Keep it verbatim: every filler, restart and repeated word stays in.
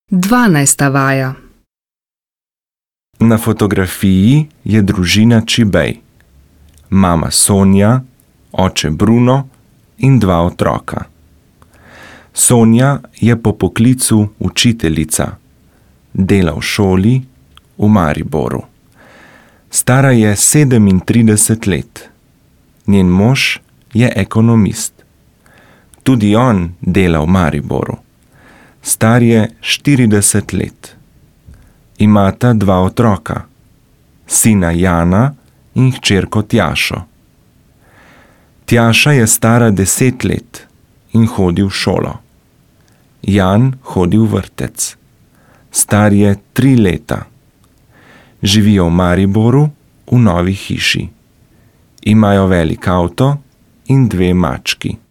Dvanajsta vaja. Na fotografiji je družina Čibej. Mama Sonja, oče Bruno in dva otroka. Sonja je po poklicu učiteljica. Dela v šoli v Mariboru. Stara je sedemintrideset let. Njen mož je ekonomist. Tudi on dela v Mariboru. Star je štirideset let. Imata dva otroka, sina Jana in hčerko Tjašo. Tjaša je stara deset let in hodi v šolo. Jan hodi v vrtec. Star je tri leta. Živijo v Mariboru v novi hiši. Imajo velik avto in dve mački.